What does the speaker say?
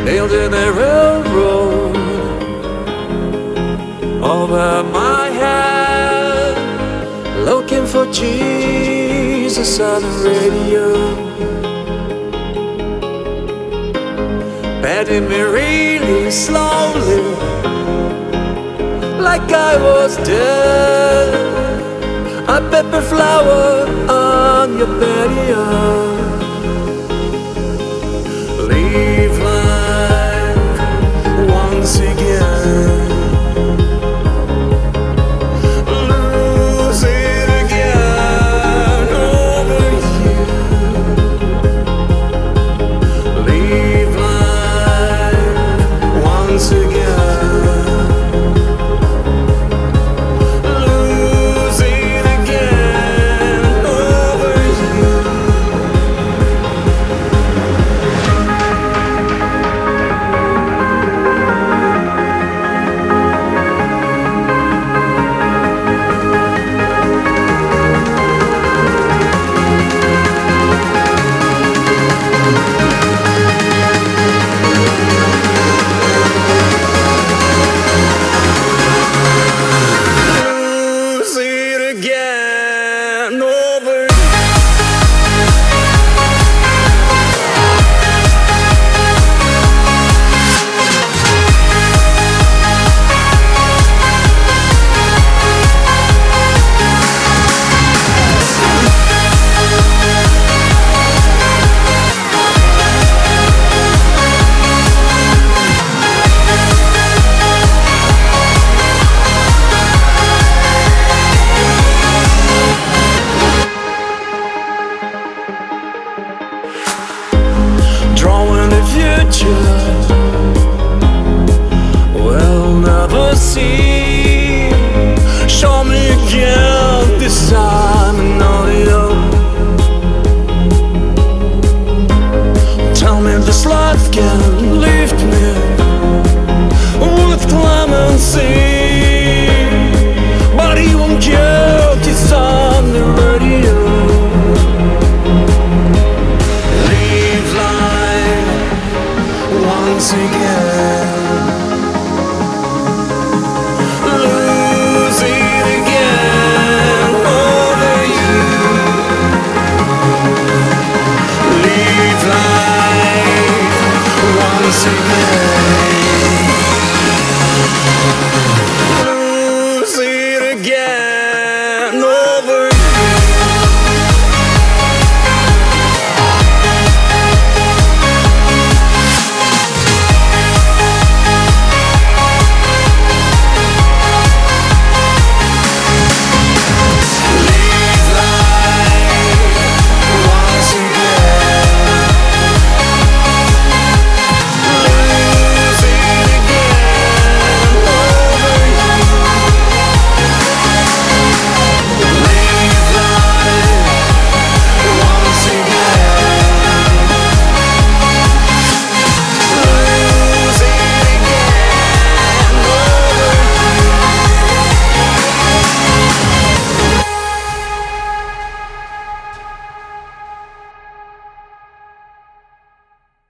building a railroad over my head, looking for Jesus on the radio, patting me really slowly, like I was dead. A pepper flower on your patio. Live life once again. Lose it again over you. Live life once again. Drawing the future we'll never see. Show me again this time in audio. Tell me this life can lift me with clemency, but he won't care, it's on the radio. Once again, lose it again over you. Live life once again.